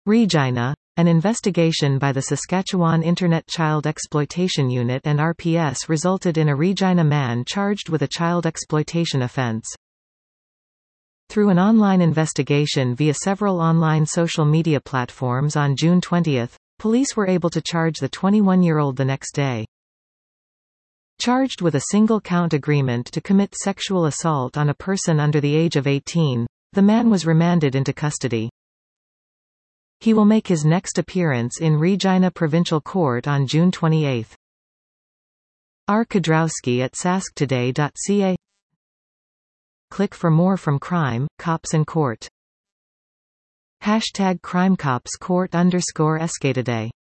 Regina. An investigation by the Saskatchewan Internet Child Exploitation Unit and RPS resulted in a Regina man charged with a child exploitation offense. Through an online investigation via several online social media platforms on June 20, police were able to charge the 21-year-old the next day. Charged with a single-count agreement to commit sexual assault on a person under the age of 18, the man was remanded into custody. He will make his next appearance in Regina Provincial Court on June 28. R. Kudrowski at sasktoday.ca. Click for more from Crime, Cops and Court. #CrimeCopsCourt_SK Today